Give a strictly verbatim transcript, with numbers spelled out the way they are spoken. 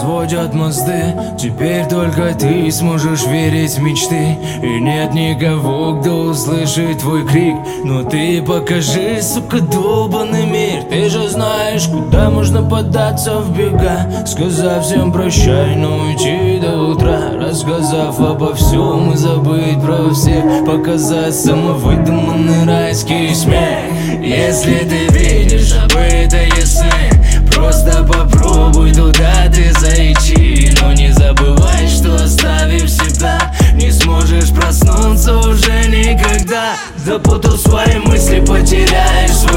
разводят мосты. Теперь только ты сможешь верить в мечты. И нет никого, кто услышит твой крик. Но ты покажи, сука, долбанный мир. Ты же знаешь, куда можно податься в бега. Сказав всем прощай, но уйти до утра. Рассказав обо всем и забыть про всех. Показать самовыдуманный райский смех. Если ты видишь забытые сны, просто попробуй туда ты зайти. Но не забывай, что оставив себя, не сможешь проснуться уже никогда. Запутал свои мысли, потеряешь